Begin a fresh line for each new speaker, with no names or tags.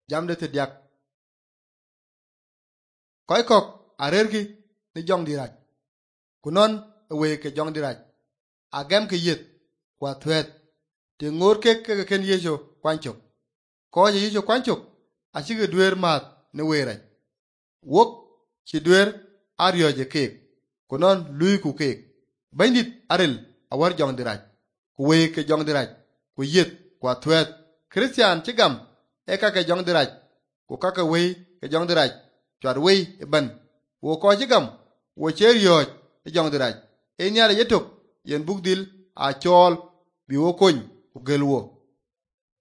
jam de te diak koy kok arergi ni jong diraj kunon we ke jong diraj agem ke yet kwa thwet te ngor ke ken yeso kwanchok ko je yeso kwanchok achige dwer mat ne weraj wok ci dwer aryo je kek kunon lui ku kek bandit arel awar jong diraj ku we ke jong diraj ku yet kwa thwet Christian chigam e ka ke jong diraj ku ka ke we ke jong diraj chwar we e ban wo ko chigam wo cheryo e jong diraj e nyare yetok yen bugdil a chol bi wo kony ku gelwo